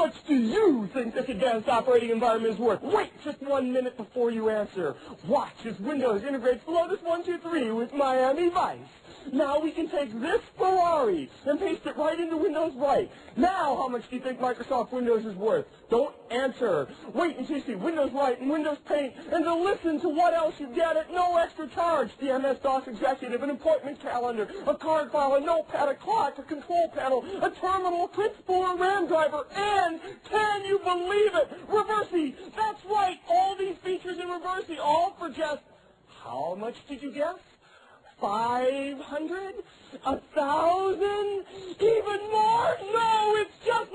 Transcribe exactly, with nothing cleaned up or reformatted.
much do you think this advanced operating environment is worth? Wait just one minute before you answer. Watch as Windows integrates Lotus one two three with Miami Vice. Now we can take this Ferrari and paste it right into Windows Right. Now how much do you think Microsoft Windows is worth? Don't answer. Wait until you see Windows Right and Windows Paint and to listen to what else you get at no extra charge. The M S DOS Executive, an appointment calendar, a card file, a notepad, a clock, a control panel, a terminal, a principal, a RAM driver, and can you believe it? Reversi. That's right. All these features in Reversi, all for just, how much did you guess? Five hundred? A thousand? Even more? No, it's just